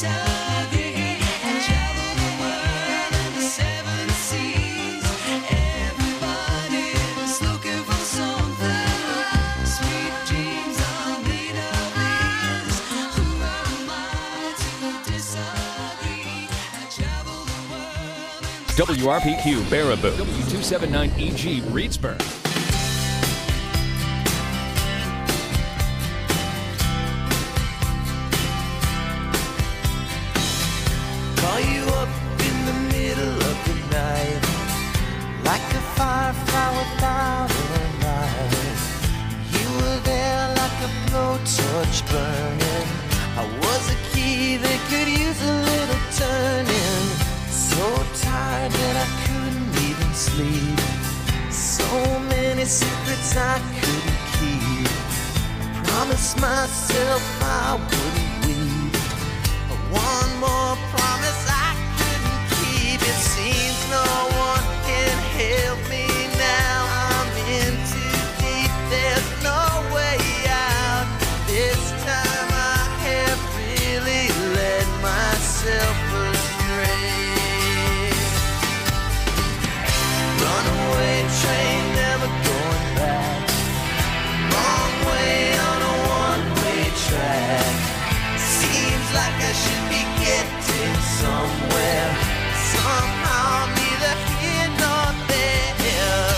disagree. I travel the world and the seven seas. Everybody's looking for something. Sweet dreams are made of these. Who am I to disagree? I travel the world and the WRPQ Baraboo, W279EG Reedsburg. Call you up in the middle of the night, like a firefly without a light. You were there like a blowtorch burning. I was a key that could use a little turning. So tired that I couldn't even sleep. So many secrets I couldn't keep. I promised myself I wouldn't weep. One more promise I couldn't keep. It seems no one can help me now. I'm in too deep, there's no way out. This time I have really led myself astray. Runaway train, never going back. Wrong way on a one-way track. Seems like I should be getting somewhere. Somehow I'm neither here nor there.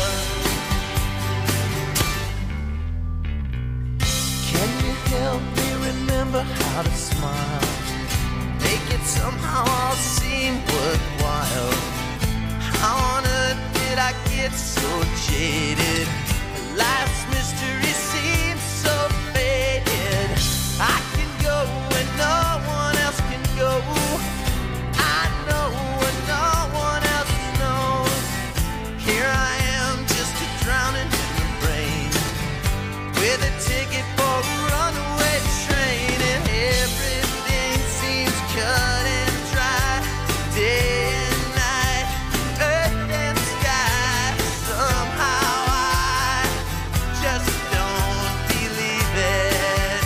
Can you help me remember how to smile? Make it somehow all seem worthwhile. How on earth did I get so jaded? Life's mystery seems so faded. I can go when no one else can go. I know when no one else knows. Here I am, just a drowning in the rain, with a ticket for a runaway train, and everything seems cut and dry. Day and night, earth and sky. Somehow I just don't believe it.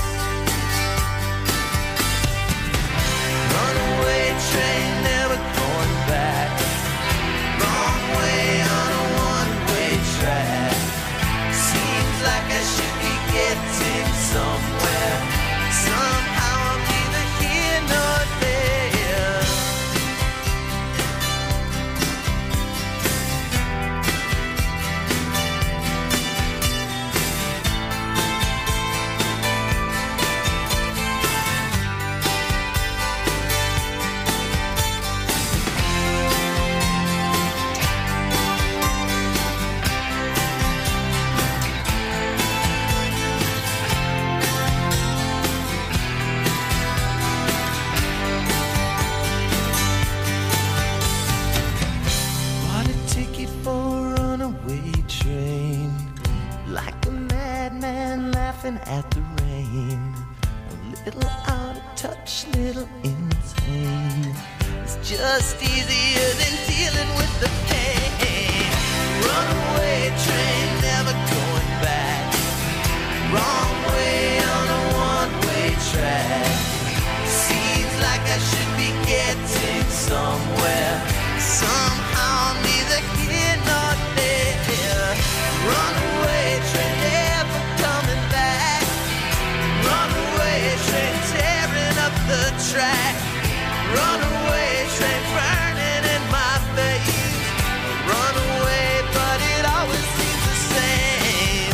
Runaway train, never going back. Wrong way on a one-way track. Seems like I should be getting somewhere. Somehow I'm neither here nor there. Bought a ticket for a runaway train, like a madman laughing at the rain. A little out of touch, little insane. It's just easier than dealing with the pain. Runaway train, never going back. Wrong way on a one-way track. Seems like I should be getting somewhere. Somehow I'm neither here nor there. Runaway train, never coming back. Runaway train, tearing up the track. Runaway train, burning in my face. Runaway, but it always seems the same.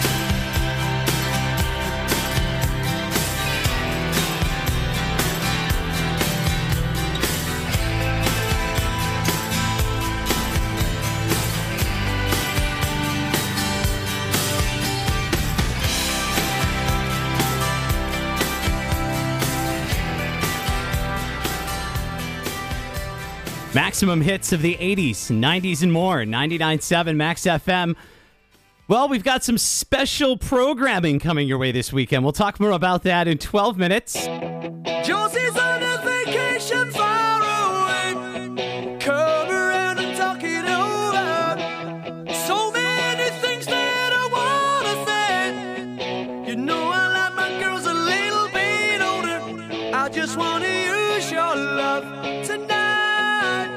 Maximum hits of the 80s, 90s, and more. 99.7 Max FM. Well, we've got some special programming coming your way this weekend. We'll talk more about that in 12 minutes. Josie's on a vacation far away. Come around and talk it over. So many things that I wanna say. You know I like my girls a little bit older. I just wanna use your your love tonight.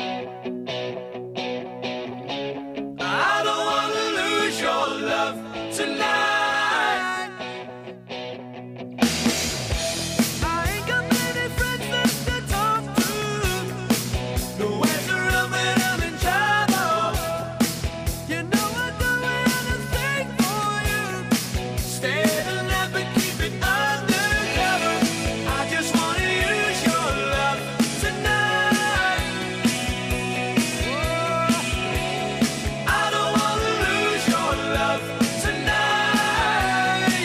I don't wanna lose your love tonight. I ain't got many friends left to talk to. Nowhere to run when I'm in trouble. You know I'd do anything for you. Stay alive but keep it undercover. I just wanna use your love tonight. Whoa. I don't wanna lose your love tonight.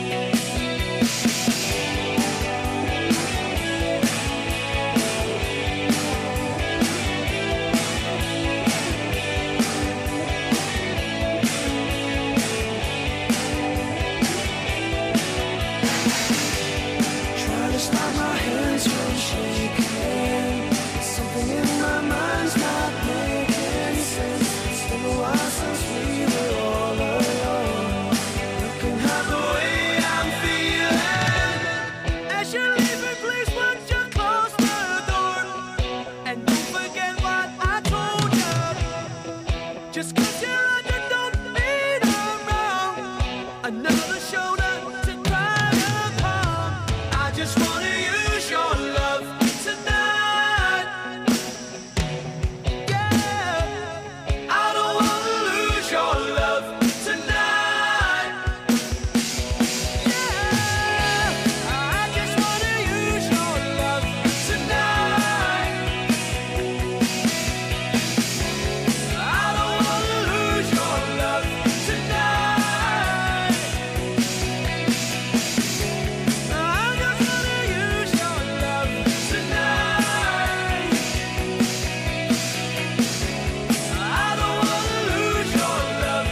Trying to stop my hands from shaking. Something in my mind's not making sense. It's been a while since we were all alone. You can have the way I'm feeling. As you're leaving, please won't you close the door? And don't forget what I told you. Just 'cause you like it don't mean I'm wrong. Another shoulder to cry upon. I just wanna use your love tonight. Yeah, I don't wanna lose your love tonight. Yeah, I just wanna use your love tonight. I don't wanna lose your love tonight. I just wanna use your love tonight. I don't wanna lose your love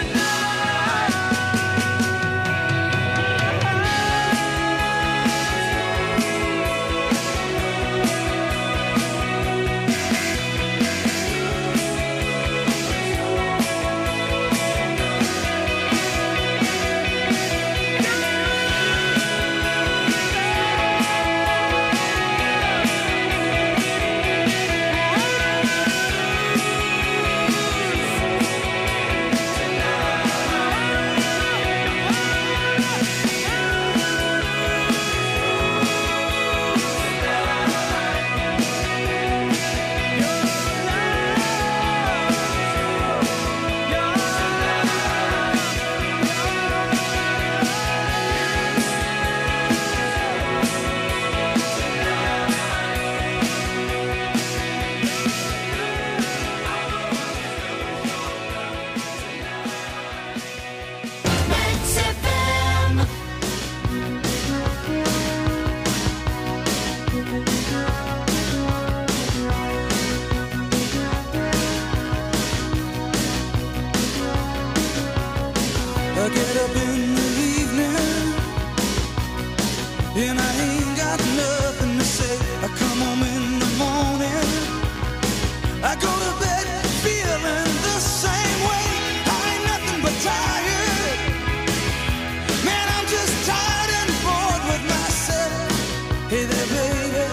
I get up in the evening and I ain't got nothing to say. I come home in the morning, I go to bed feeling the same way. I ain't nothing but tired. Man, I'm just tired and bored with myself. Hey there, baby,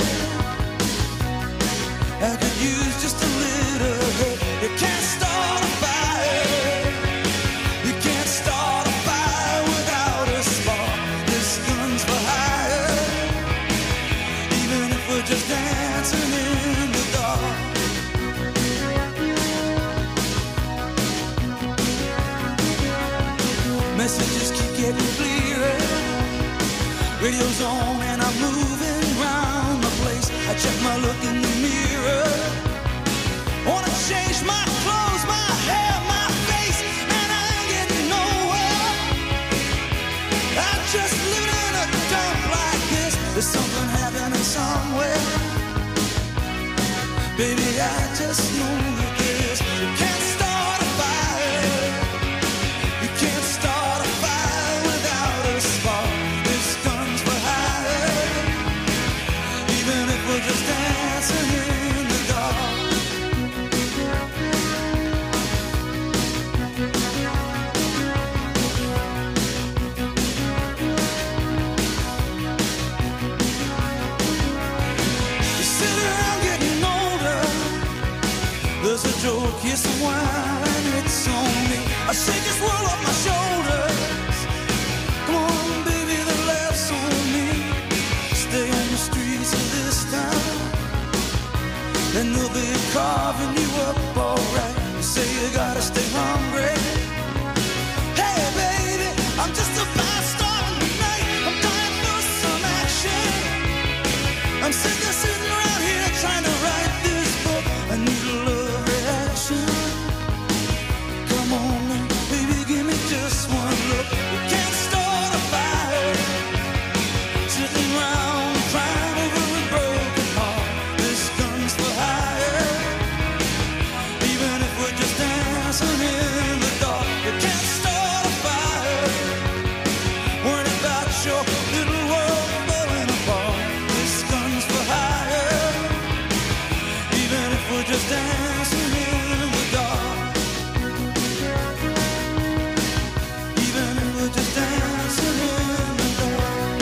I could use just a little help. You can't start a fire. You can't start a fire without a spark. This gun's for hire. Even if we're just dancing in the dark. Messages keep getting clearer. Radio's on and I'm moving round the place. I check my look in the mirror. Wanna change my clothes, my hair, my face, and I ain't getting nowhere. I'm just living in a dump like this. There's something happening somewhere. Baby, I just know that this. You can't start a fire. You can't start a fire without a spark. This gun's for hire. Even if we're just dancing in the dark. stay on the streets of this town, then they'll be carving you up alright. You say you gotta stay hungry. Hey baby, I'm just a fast star in the night. I'm dying for some action. I'm sick of sitting around here trying to write this book. I need a love reaction. Come on, baby, give me just one look. You can't start a fire sitting around crying over a broken heart. This gun's for hire. Even if we're just dancing in the dark, you can't start a fire. Worrying about your little world falling apart. This gun's for hire. Even if we're just dancing in the dark. Even if we're just dancing in the dark.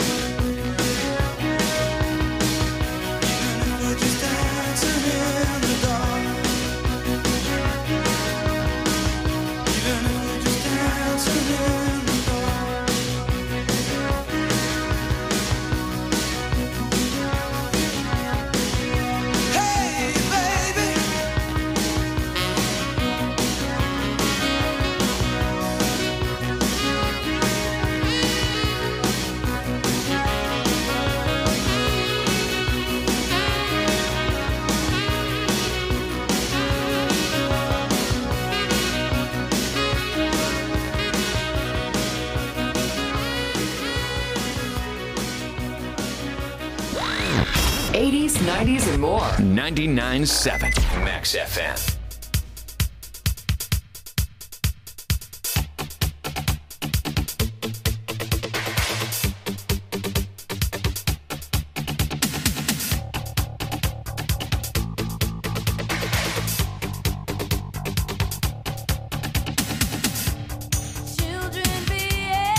Even if we're just dancing in the dark. Even if we're just dancing in the dark. Hey, baby. '80s, '90s, and more. 99.7 Max FM. Children behave.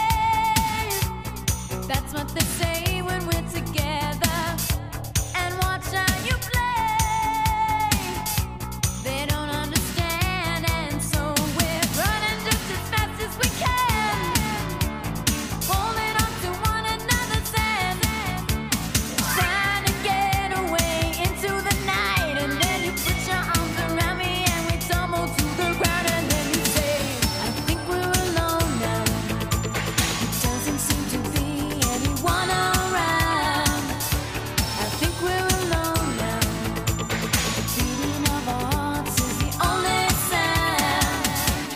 That's what they say when we're together. And watch how you play. They don't understand, and so we're running just as fast as we can, holding on to one another's hand, trying to get away into the night. And then you put your arms around me and we tumble to the ground. And then you say, I think we're alone now. It doesn't seem to be anyone around. I think we're alone now. The beating of our hearts is the only sound.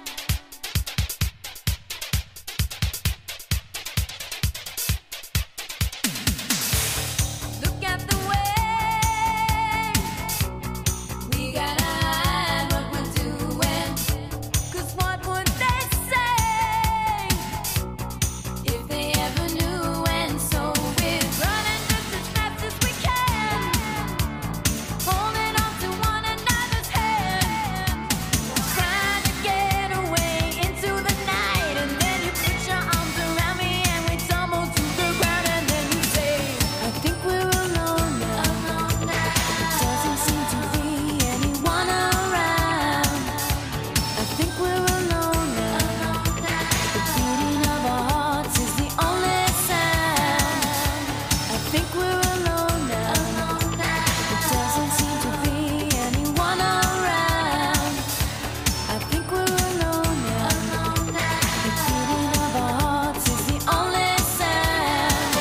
Look at the way we gotta hide what we're doing. 'Cause what would they say if they ever knew? And so we're running just as fast as we can, holding on to one another's hand, trying to get away into the night. And then you put your arms around me and we tumble to the ground. And then you say, I think we're alone now. It doesn't seem to be anyone around. I think we're alone now. The beating of our hearts is the only sound. I think we're alone now. It doesn't seem to be anyone around. I think we're alone now. The beating of our hearts is the only sound.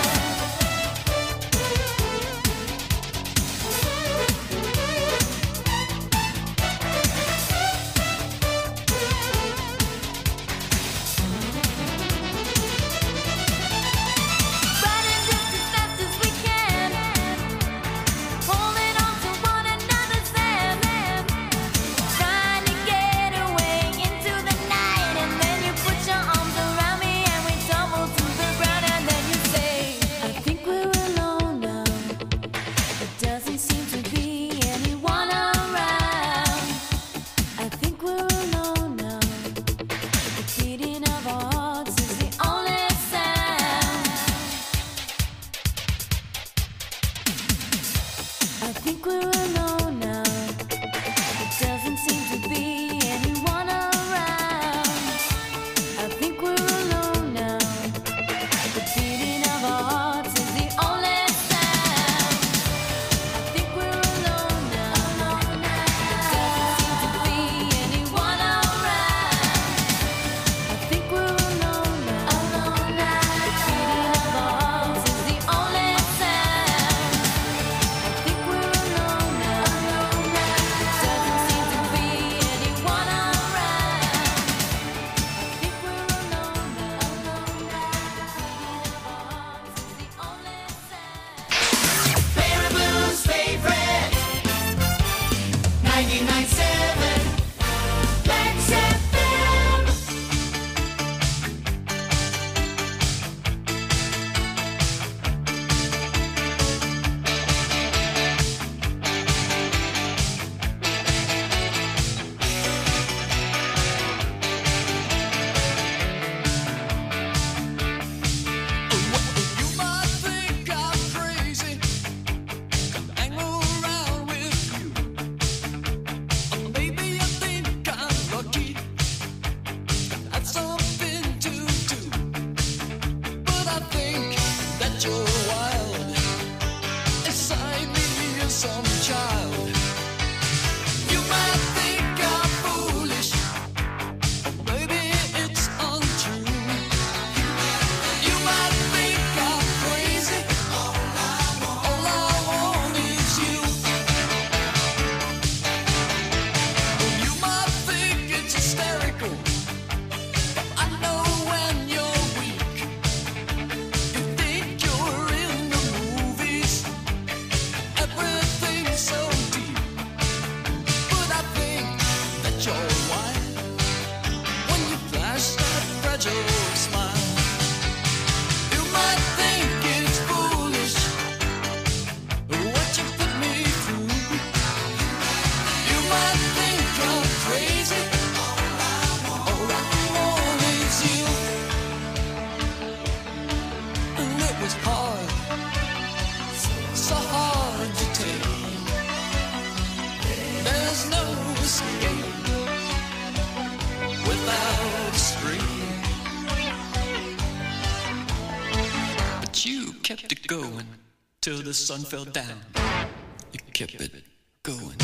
Running just as fast as we can, holding on to one another's hand, trying to get away into the night. And then you put your arms around me and we tumble to the ground. And then you say, I think we're alone now. It doesn't seem to be anyone around. I think we're alone now. The beating of our hearts is the only sound. I think we're alone now. It doesn't seem to be anyone around. I think we're alone now. The beating of our hearts is the only it going till the sun fell down. You kept it going.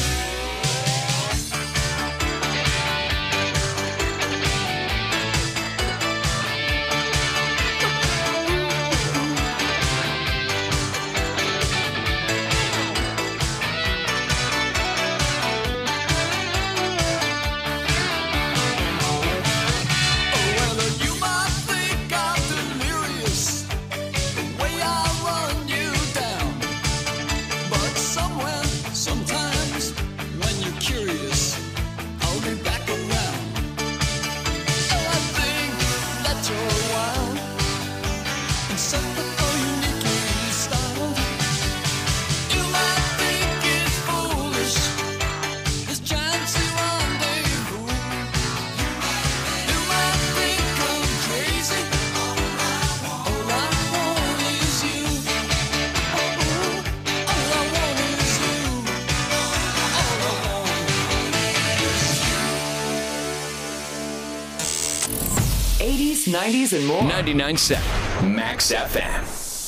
'80s, '90s, and more. 99.7 Max FM.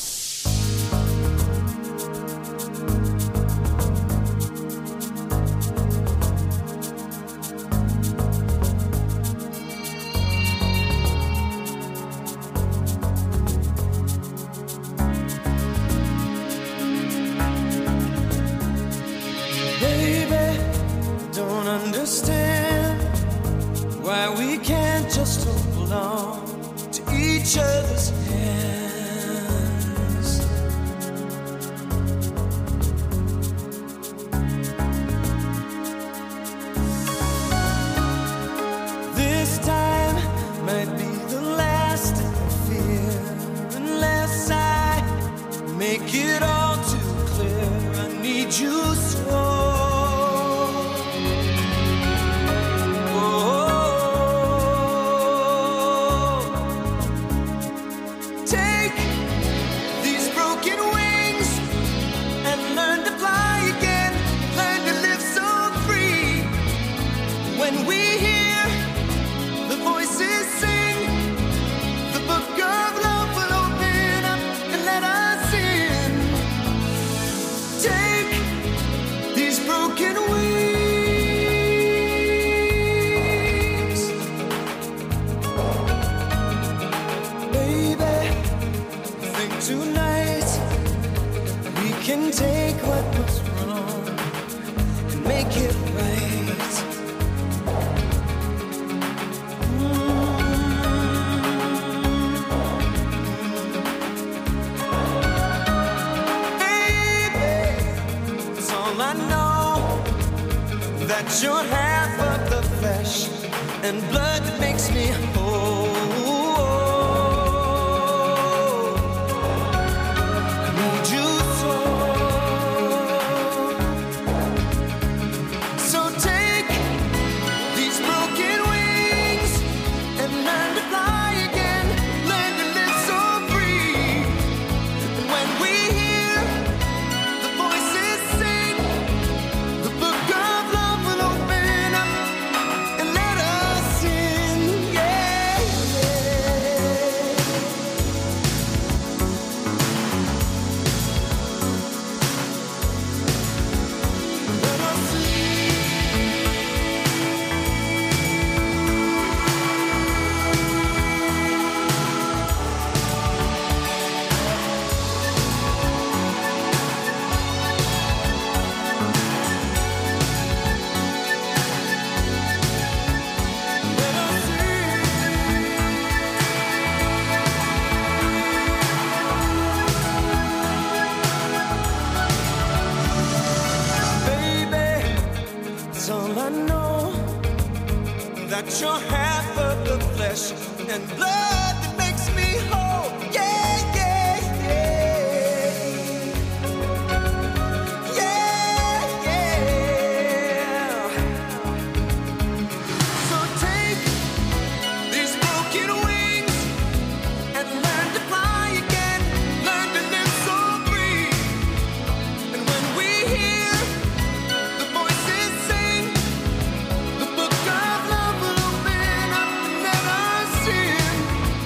Baby, don't understand why we can't just hold on to each other's hands. This time might be the last I fear, unless I make it all too clear. I need you so. Take these broken wings and learn to fly again. Learn to live so free. When we hear the voices sing, the book of love will open up and let us in. Take these broken wings, baby. Think tonight we can take what was wrong and make it right. Baby, it's all I know, that you're half of the flesh and blood that makes me whole. I need you so. So take these broken wings and learn to fly again. Learn to live so free. And when we hear the voices sing, the book of love will open up and let us in. Yeah, let us in. Let us in. Baby, it's all I know, that you're half of the flesh and blood that makes me whole. Yeah, yeah, yeah. Yeah, yeah. So take these broken wings and learn to fly again. Learn to live so free. And when we hear the voices sing, the book of love will open up and let us in.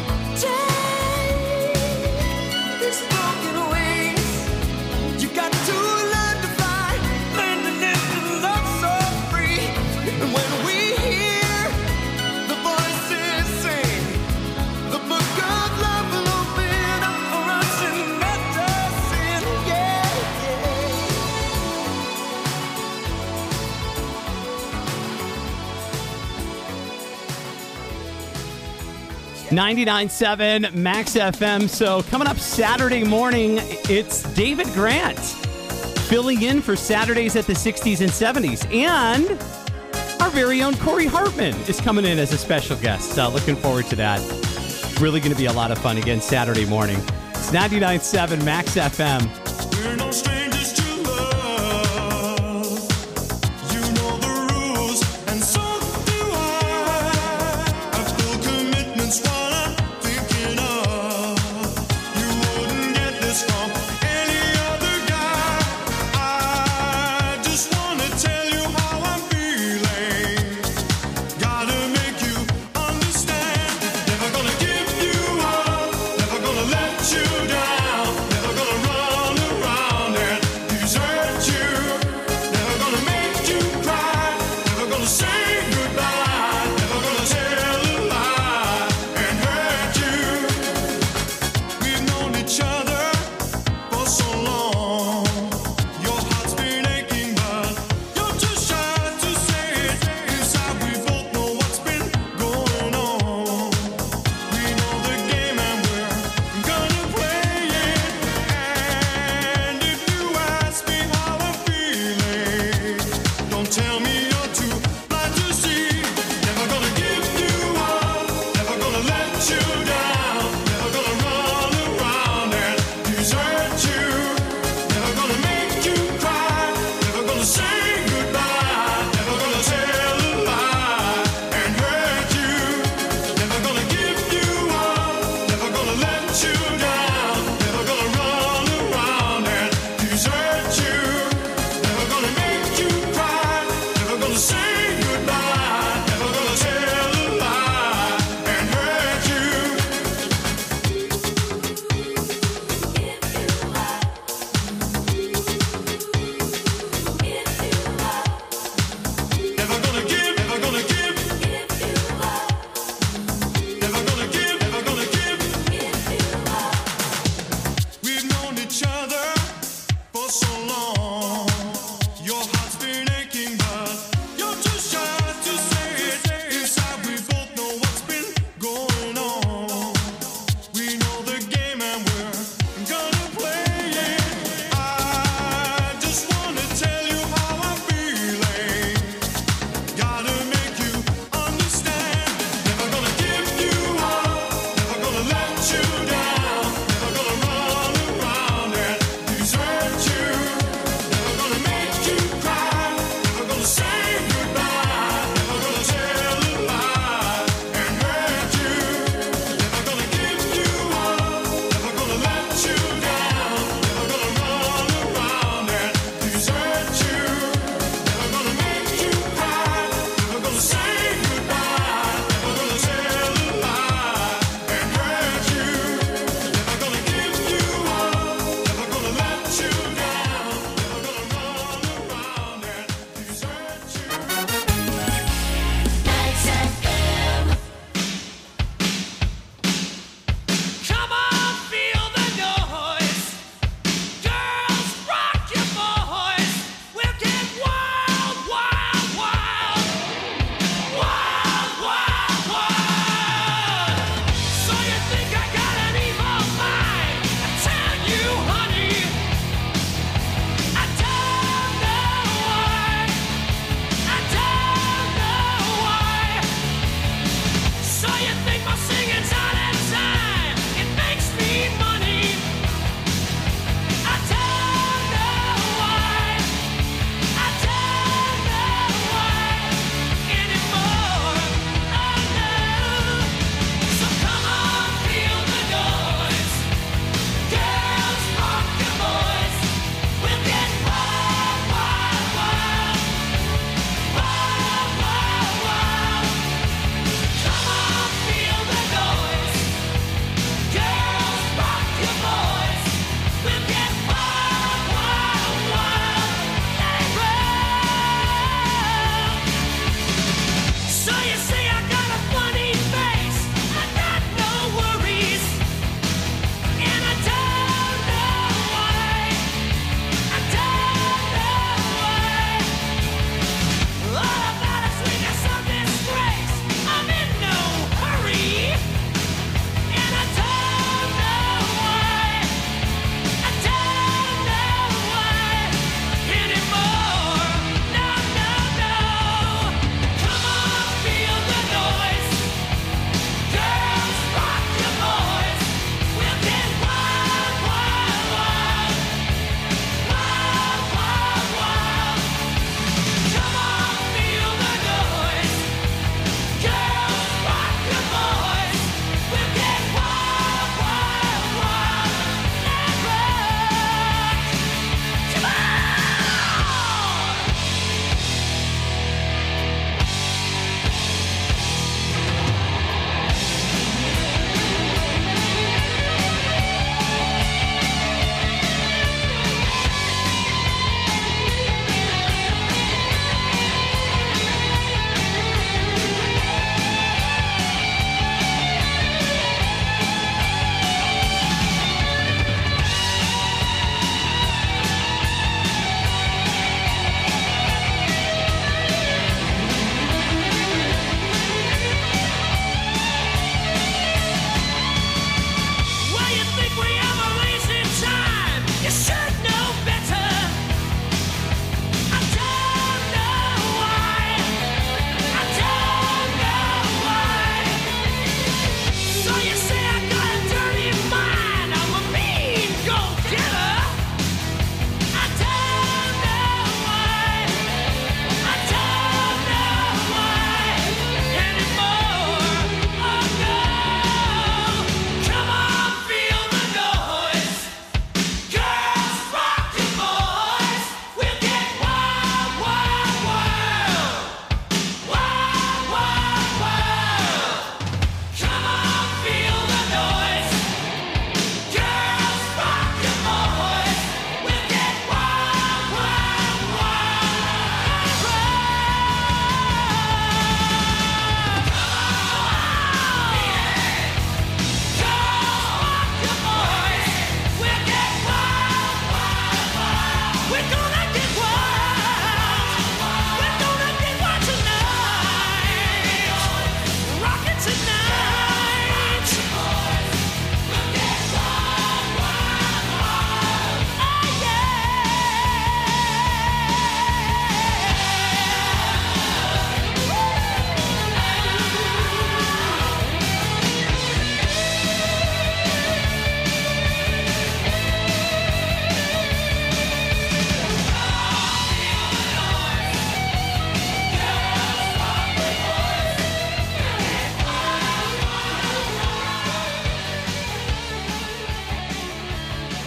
99.7 Max FM. So coming up Saturday morning, it's David Grant filling in for Saturdays at the 60s and 70s. And our very own Corey Hartman is coming in as a special guest. Looking forward to that. Really going to be a lot of fun again Saturday morning. It's 99.7 Max FM. We're no strangers to love. You know the rules, and so do I. I feel commitment's what I'm thinking of. You wouldn't get this from any other guy. I just wanna tell you how I'm feeling. Gotta make you understand. Never gonna give you up. Never gonna let you down. Never gonna run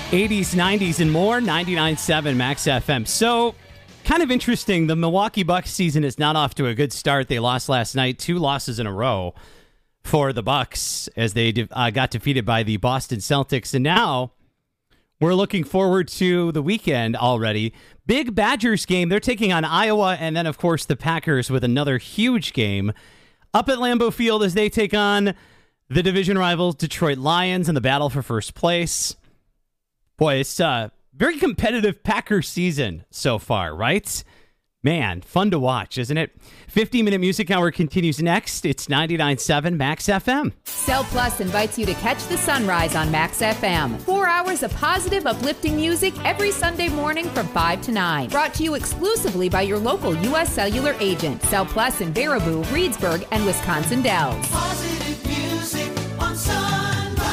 80s, 90s, and more. 99.7 Max FM. So, kind of interesting. The Milwaukee Bucks season is not off to a good start. They lost last night, 2 losses in a row for the Bucks as they got defeated by the Boston Celtics. And now we're looking forward to the weekend already. Big Badgers game. They're taking on Iowa, and then, of course, the Packers with another huge game up at Lambeau Field as they take on the division rival Detroit Lions in the battle for first place. Boy, it's a very competitive Packers season so far, right? Man, fun to watch, isn't it? 50-minute music hour continues next. It's 99.7 Max FM. Cell Plus invites you to catch the sunrise on Max FM. 4 hours of positive, uplifting music every Sunday morning from 5 to 9. Brought to you exclusively by your local U.S. Cellular agent. Cell Plus in Baraboo, Reedsburg, and Wisconsin Dells. Positive music on Sunrise.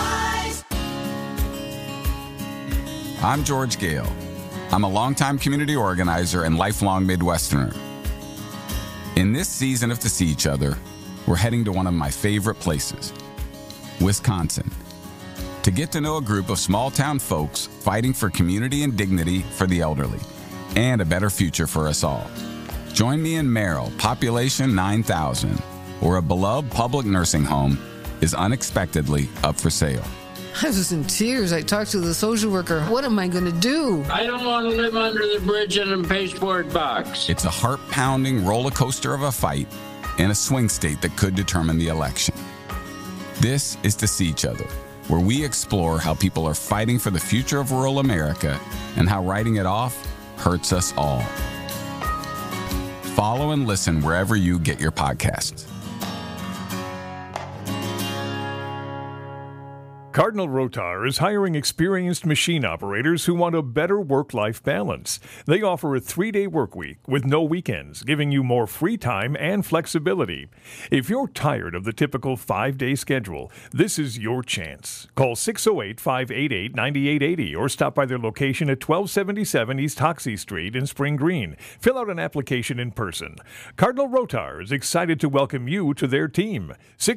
I'm George Gale. I'm a longtime community organizer and lifelong Midwesterner. In this season of To See Each Other, we're heading to one of my favorite places, Wisconsin, to get to know a group of small-town folks fighting for community and dignity for the elderly, and a better future for us all. Join me in Merrill, population 9,000, where a beloved public nursing home is unexpectedly up for sale. I was in tears. I talked to the social worker. What am I going to do? I don't want to live under the bridge in a pasteboard box. It's a heart-pounding roller coaster of a fight in a swing state that could determine the election. This is To See Each Other, where we explore how people are fighting for the future of rural America and how writing it off hurts us all. Follow and listen wherever you get your podcasts. Cardinal Rotar is hiring experienced machine operators who want a better work-life balance. They offer a 3-day work week with no weekends, giving you more free time and flexibility. If you're tired of the typical 5-day schedule, this is your chance. Call 608-588-9880 or stop by their location at 1277 East Hoxie Street in Spring Green. Fill out an application in person. Cardinal Rotar is excited to welcome you to their team.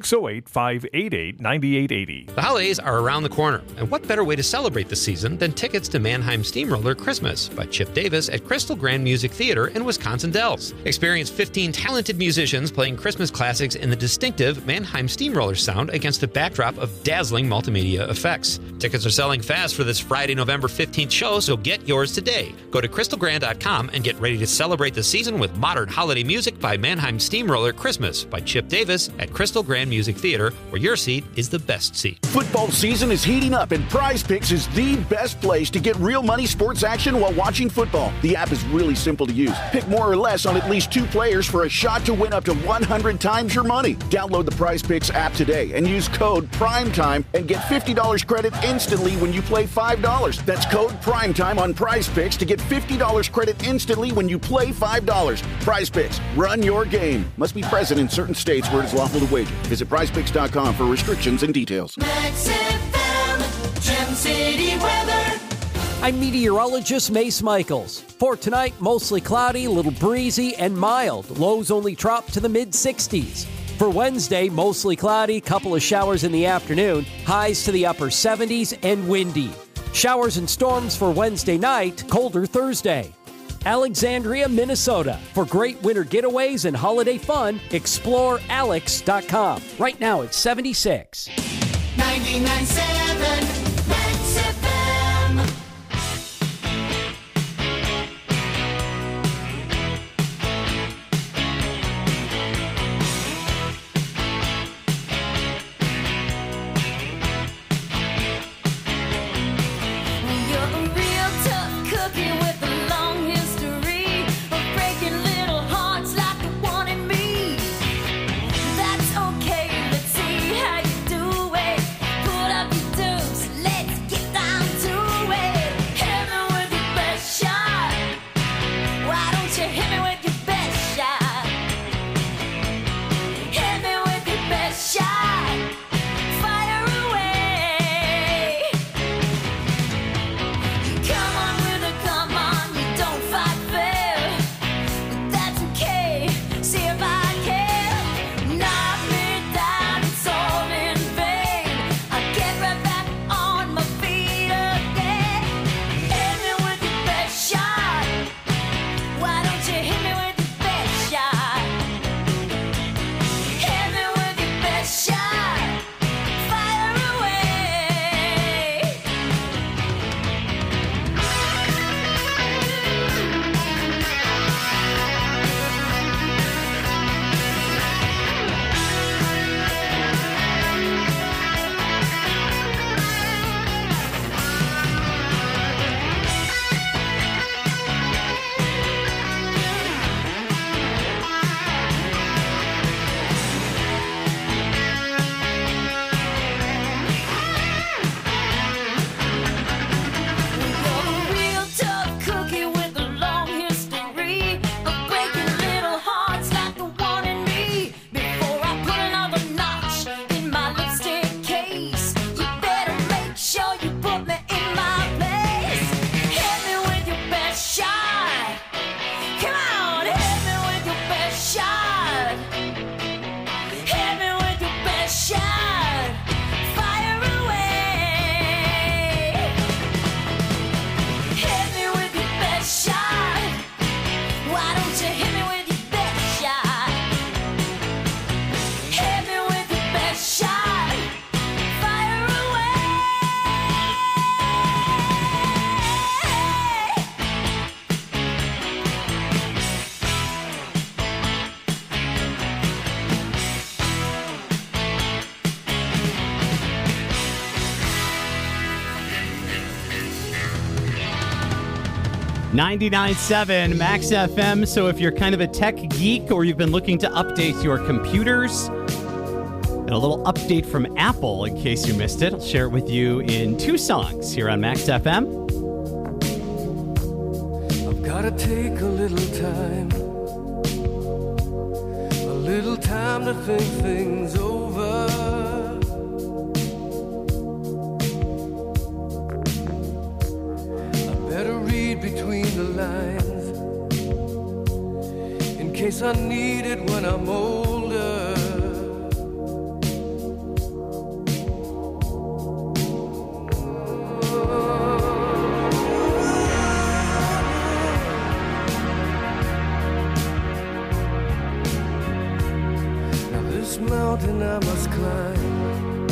608-588-9880. The holidays are around the corner, and what better way to celebrate the season than tickets to Mannheim Steamroller Christmas by Chip Davis at Crystal Grand Music Theater in Wisconsin Dells. Experience 15 talented musicians playing Christmas classics in the distinctive Mannheim Steamroller sound against a backdrop of dazzling multimedia effects. Tickets are selling fast for this Friday, November 15th show, so get yours today. Go to crystalgrand.com and get ready to celebrate the season with modern holiday music by Mannheim Steamroller Christmas by Chip Davis at Crystal Grand Music Theater, where your seat is the best seat. Football season is heating up, and Prize Picks is the best place to get real money sports action while watching football. The app is really simple to use. Pick more or less on at least 2 players for a shot to win up to 100 times your money. Download the Prize Picks app today and use code PRIMETIME and get $50 credit instantly when you play $5. That's code PRIMETIME on Prize Picks to get $50 credit instantly when you play $5. Prize Picks, run your game. Must be present in certain states where it is lawful to wager. Visit prizepicks.com for restrictions and details. Max FM, Gem City weather. I'm meteorologist Mace Michaels. For tonight, mostly cloudy, a little breezy, and mild. Lows only drop to the mid-60s. For Wednesday, mostly cloudy, couple of showers in the afternoon, highs to the upper 70s and windy. Showers and storms for Wednesday night, colder Thursday. Alexandria, Minnesota. For great winter getaways and holiday fun, explore alex.com. Right now it's 76. 99.7 Max FM. You're a real tough cookie with a long history of breaking little hearts like the one in me. That's okay, let's see how you do it. Pull up your dukes, 99.7 Max FM. So if you're kind of a tech geek or you've been looking to update your computers, and a little update from Apple in case you missed it, I'll share it with you in 2 songs here on Max FM. I've gotta take a little time to think things over. I better read between the lines in case I need it when I'm older. Mountain I must climb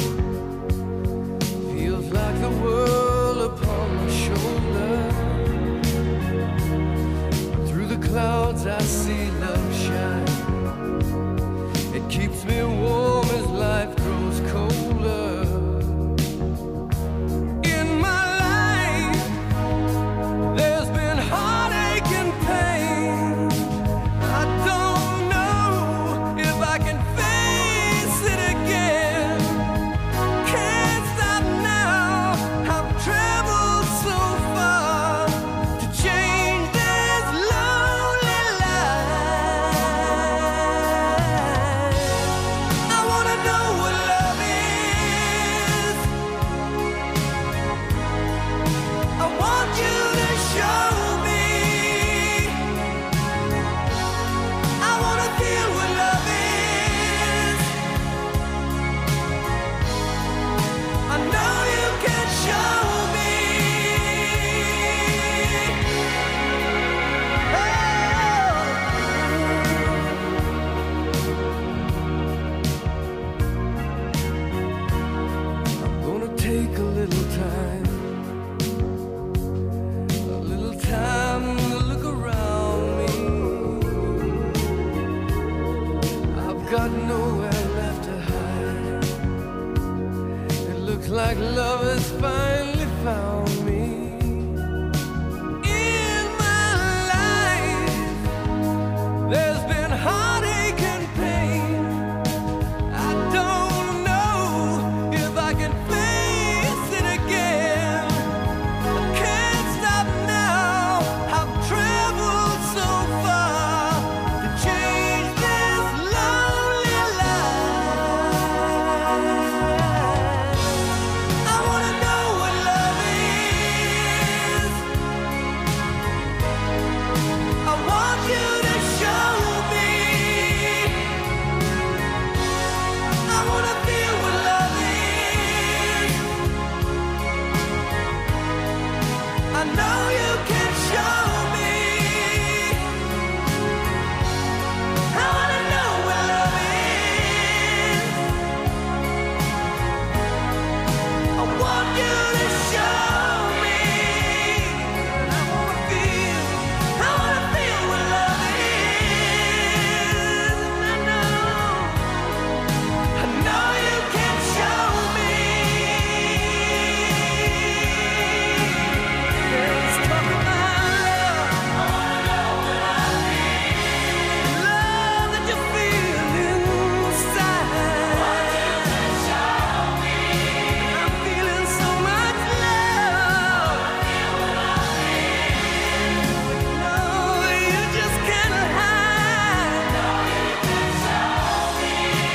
feels like the world upon my shoulder. Through the clouds I see love shine. It keeps me warm as life grows colder. In my life there's been heartache and pain. I don't know if I can like love has finally found me. In my life there's been heartache and pain. I don't know if I can face it again. I can't stop now. I've traveled so far to change this lonely life. I wanna know what love is. I want you to show me. I wanna feel what love is. I know you can show me. I wanna know what love is. I want you to show me. I wanna feel what love is. And I know you can show me. Let's talk about love. I wanna know what love is. Love that you feel inside. I want you to show me. I'm feeling so much love. No, you just can't hide. No, you can show me.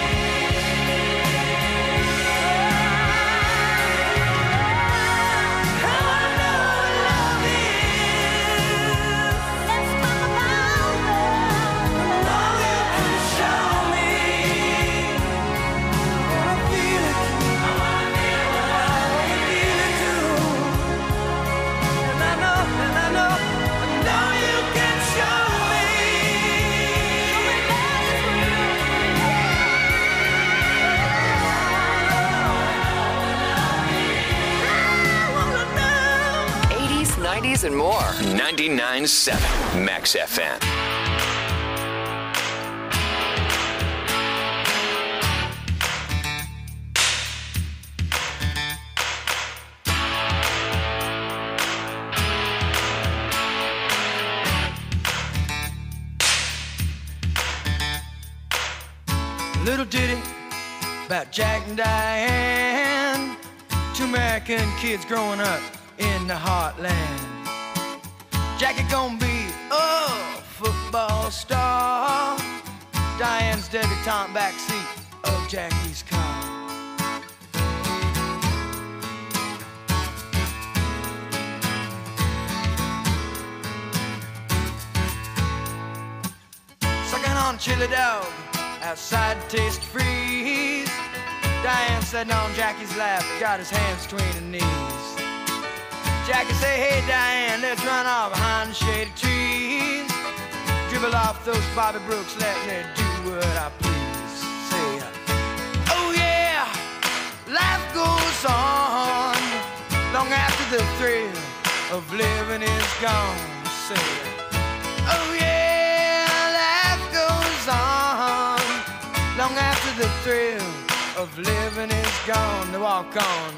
I wanna know what love is. Let's talk about love. No, you can show me. I wanna feel it. I wanna feel it too. And I know you can show me. I wanna know. 80s, 90s, and more. 99.7 Max FM. Little ditty about Jack and Diane, two American kids growing up in the heartland. Jackie gonna be a football star, Diane's debutante backseat of Jackie's car. Sucking on chili dog outside Taste Freeze. Diane sitting on Jackie's lap, got his hands between her knees. Jackie say, hey Diane, let's run off behind the shady trees. Dribble off those Bobby Brooks, let me do what I please. Say, oh yeah, life goes on long after the thrill of living is gone. Say, oh yeah, life goes on long after the thrill of living is gone. To walk on.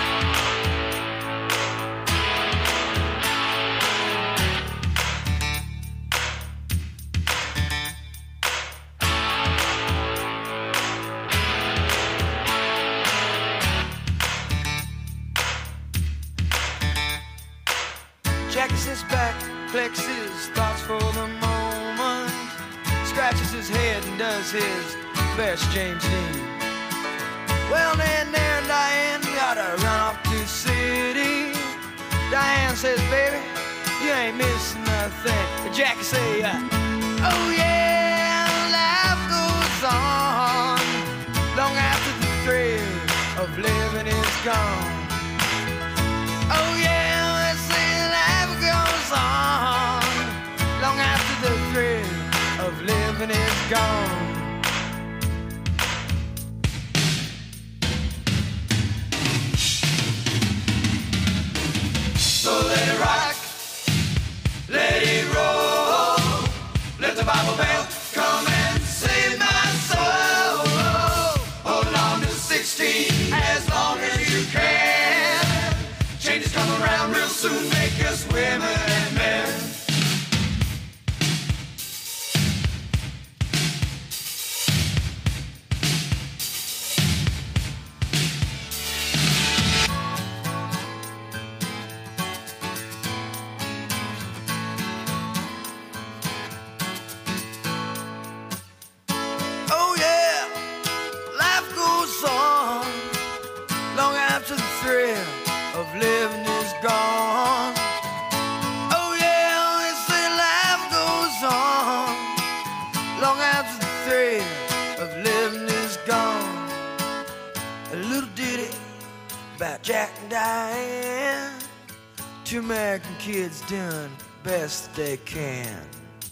Jackie sits back, collects his thoughts for the moment, scratches his head and does his best James Dean. Well, then there Diane gotta run off to the city. Diane says, baby, you ain't missing nothing. But Jackie say, oh yeah, life goes on long after the thrill of living is gone. Oh yeah, let's say life goes on long after the thrill of living is gone. So let it rock, let it roll, let the Bible Belt come and save my soul. Hold on to 16 as long as you can. Changes come around real soon, make us women and men. Oh yeah, life goes on long after the thrill of living is gone. Oh yeah, they say life goes on long after the thrill of living is gone. A little ditty about Jack and Diane, two American kids doing best they can.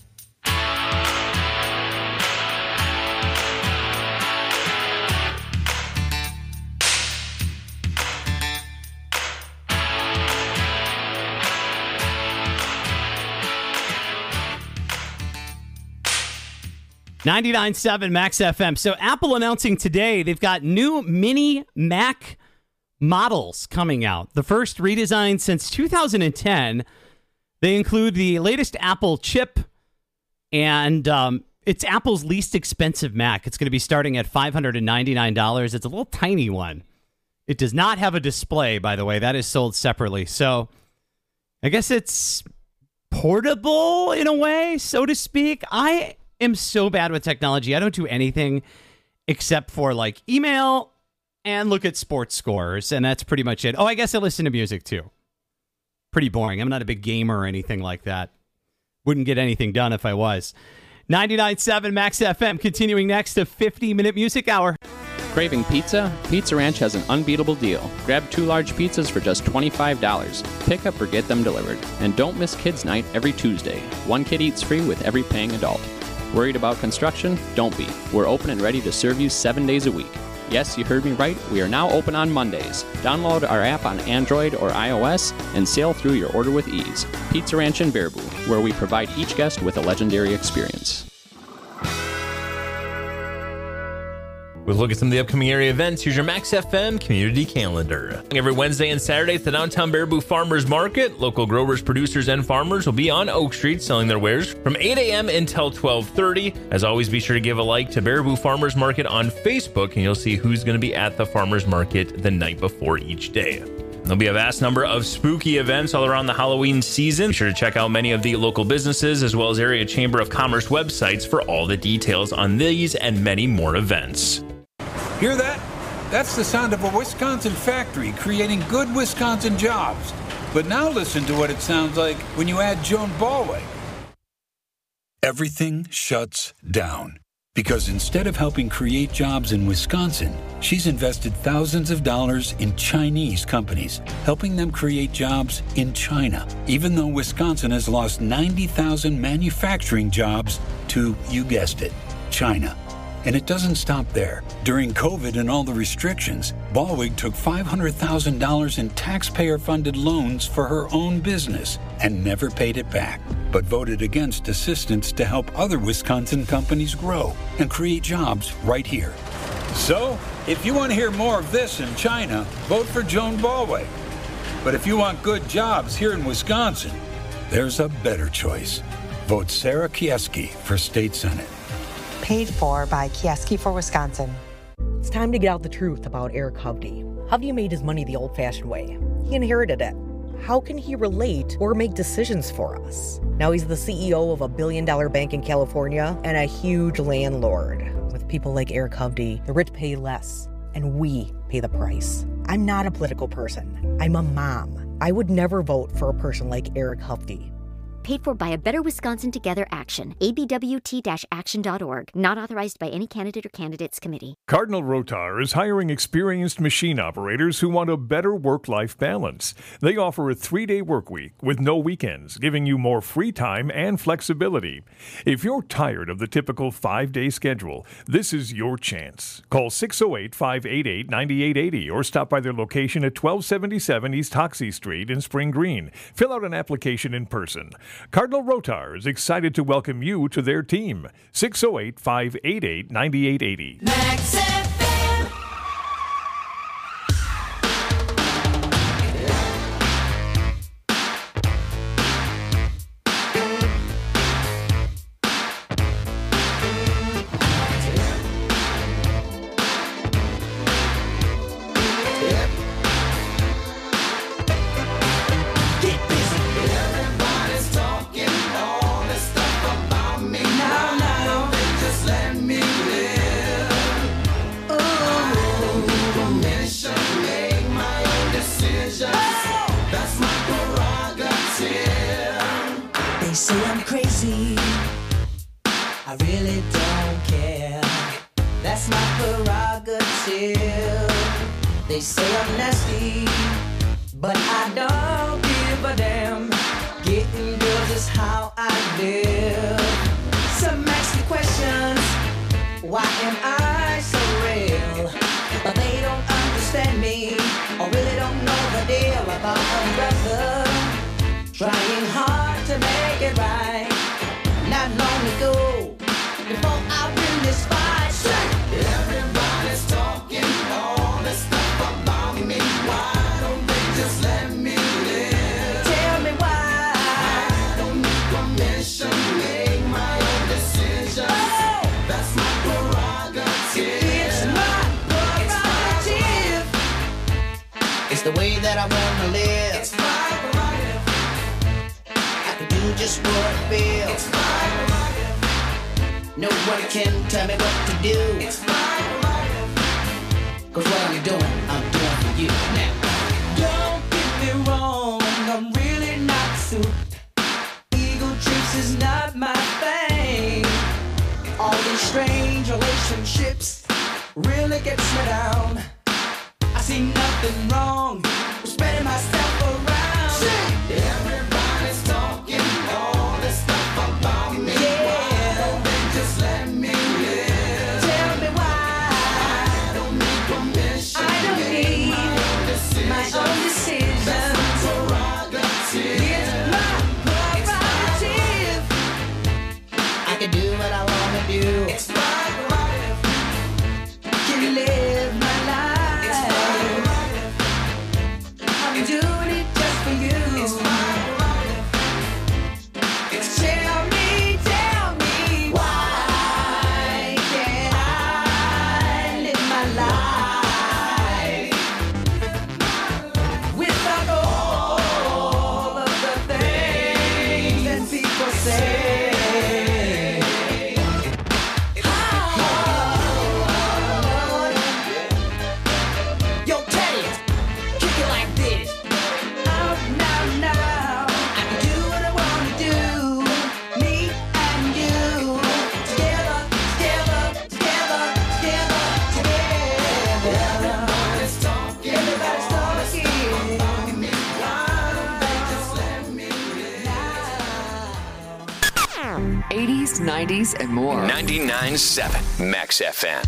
$99.7 Max FM. So Apple announcing today they've got new mini Mac models coming out. The first redesign since 2010. They include the latest Apple chip, and it's Apple's least expensive Mac. It's going to be starting at $599. It's a little tiny one. It does not have a display, by the way. That is sold separately. So I guess it's portable in a way, so to speak. I am so bad with technology. I don't do anything except for like email and look at sports scores, and that's pretty much it. Oh, I guess I listen to music too. Pretty boring. I'm not a big gamer or anything like that. Wouldn't get anything done if I was. 99.7 Max FM, continuing next to 50-minute music hour. Craving pizza? Pizza Ranch has an unbeatable deal. Grab 2 large pizzas for just $25. Pick up or get them delivered. And don't miss Kids Night every Tuesday. 1 kid eats free with every paying adult. Worried about construction? Don't be. We're open and ready to serve you 7 days a week. Yes, you heard me right. We are now open on Mondays. Download our app on Android or iOS and sail through your order with ease. Pizza Ranch in Baraboo, where we provide each guest with a legendary experience. With a look at some of the upcoming area events, here's your Max FM community calendar. Every Wednesday and Saturday at the downtown Baraboo Farmers Market, local growers, producers, and farmers will be on Oak Street selling their wares from 8 a.m. until 12:30. As always, be sure to give a like to Baraboo Farmers Market on Facebook, and you'll see who's going to be at the farmers market the night before each day. There'll be a vast number of spooky events all around the Halloween season. Be sure to check out many of the local businesses as well as area Chamber of Commerce websites for all the details on these and many more events. Hear that? That's the sound of a Wisconsin factory creating good Wisconsin jobs. But now listen to what it sounds like when you add Joan Ballweg. Everything shuts down. Because instead of helping create jobs in Wisconsin, she's invested thousands of dollars in Chinese companies, helping them create jobs in China, even though Wisconsin has lost 90,000 manufacturing jobs to, you guessed it, China. And it doesn't stop there. During COVID and all the restrictions, Ballweg took $500,000 in taxpayer-funded loans for her own business and never paid it back, but voted against assistance to help other Wisconsin companies grow and create jobs right here. So, if you want to hear more of this in China, vote for Joan Ballweg. But if you want good jobs here in Wisconsin, there's a better choice. Vote Sarah Kieski for State Senate. Paid for by Kieski for Wisconsin. It's time to get out the truth about Eric Hovde. Hovde made his money the old-fashioned way. He inherited it. How can he relate or make decisions for us? Now he's the CEO of a billion-dollar bank in California and a huge landlord. With people like Eric Hovde, the rich pay less, and we pay the price. I'm not a political person. I'm a mom. I would never vote for a person like Eric Hovde. Paid for by a Better Wisconsin Together Action. abwt-action.org. Not authorized by any candidate or candidates committee. Cardinal Rotar is hiring experienced machine operators who want a better work-life balance. They offer a 3-day work week with no weekends, giving you more free time and flexibility. If you're tired of the typical 5-day schedule, this is your chance. Call 608-588-9880 or stop by their location at 1277 East Hoxie Street in Spring Green. Fill out an application in person. Cardinal Rotar is excited to welcome you to their team. 608-588-9880. Max FM. They say I'm crazy, I really don't care. That's my prerogative. They say I'm nasty, but I don't give a damn. Getting girls is how I live. Some ask me questions, why am I so real? But they don't understand me, or really don't know the deal about a brother trying hard to make it right. Not long ago, before I win this fight, everybody's talking all this stuff about me. Why don't they just let me live? Tell me why. I don't need permission, make my own decisions. That's my prerogative. It's my prerogative. It's the way that I wanna live. It's my prerogative. I can do just what I feel. It's my prerogative. Nobody can tell me what to do. It's my prerogative. 'Cause what I'm doing for you now. Don't get me wrong, I'm really not suited. Ego trips is not my thing. All these strange relationships really gets me down. I see nothing wrong with spreading myself around. Everybody's talking all this stuff about me. Yeah. Why don't they just let me live? Tell me why. I don't need permission. I don't need my own decision. That's my prerogative. It's my prerogative. I can do what I wanna do. It's my prerogative. Can you say. Yo, Teddy, kick it like this. Now, now, I can do what I wanna do. Me and you, together, together, together, together, together. Everybody's talking. Everybody's talking. Just let me 80s, 90s, and more. 99.7 Max FM.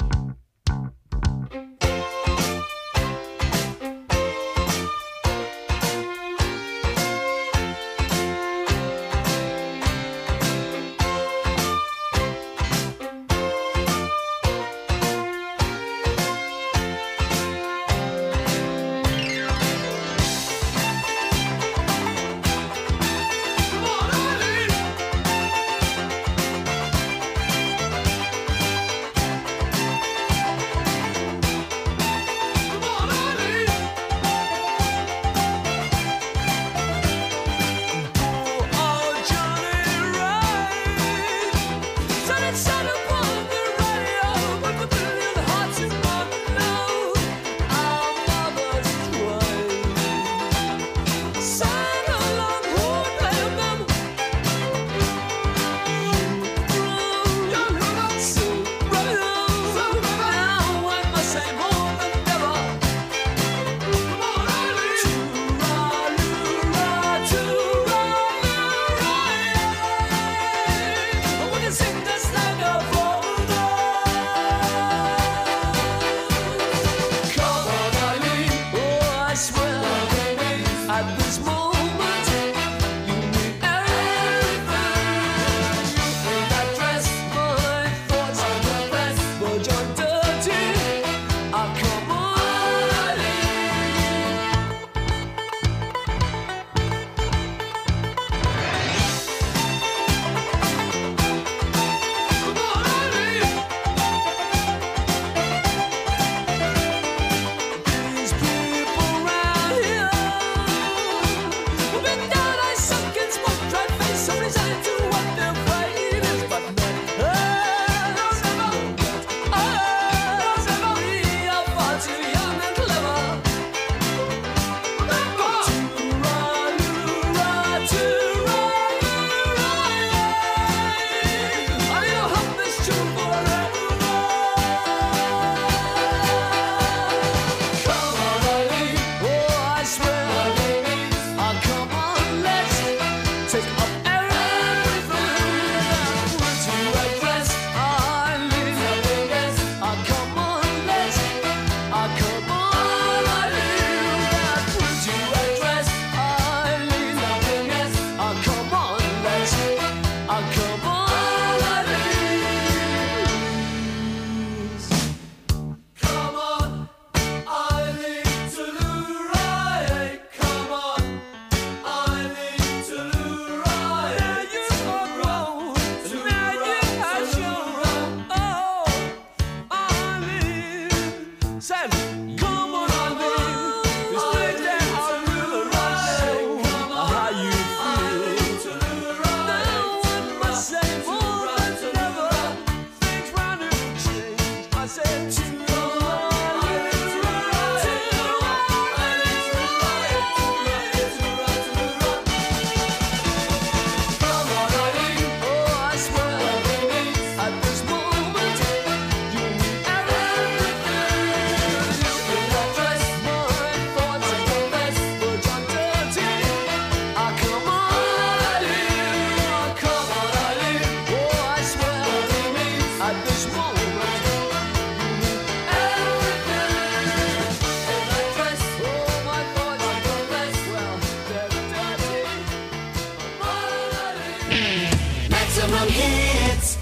Maximum hits.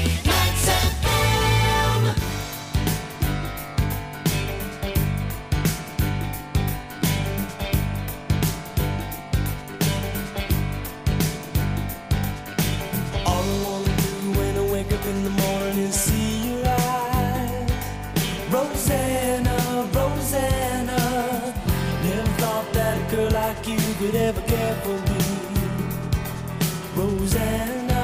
Max FM. All I wanna do when I wake up in the morning is see your eyes. Rosanna, Rosanna. Never thought that a girl like you could ever care for me. Rosanna.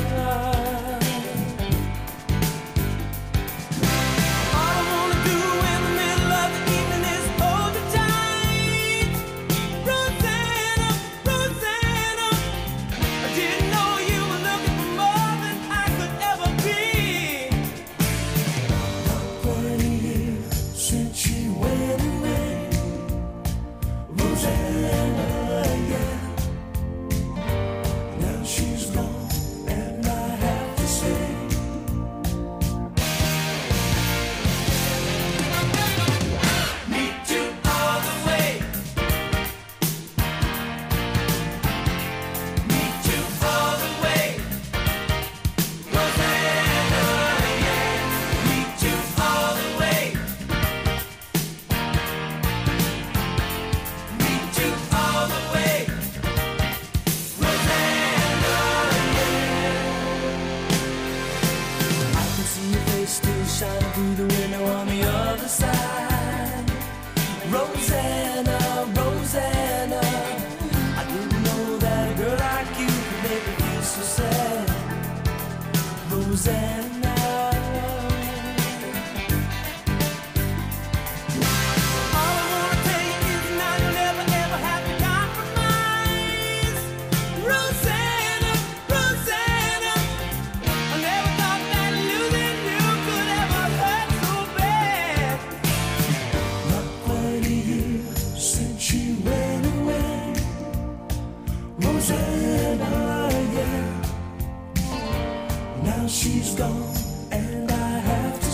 All I wanna do in the middle of the evening is hold you tight. Rosanna, Rosanna, I didn't know you were looking for more than I could ever be. Not quite a year since she went away. Rosanna, yeah. Now she's gone, and I have to say, meet you all the way. Meet you all the way. Rosanna, yeah. Meet you all the way. Meet you all the way. Rosanna, yeah. I can see your face still shining through the window on the other side. Rosanna, Rosanna, I didn't know that a girl like you could make me feel so sad. Rosanna. All I wanna tell you is now you'll never ever have to compromise. Rosanna, Rosanna, I never thought that losing you could ever hurt so bad. Not quite a year since she went away. Rosanna, yeah. Now she's gone,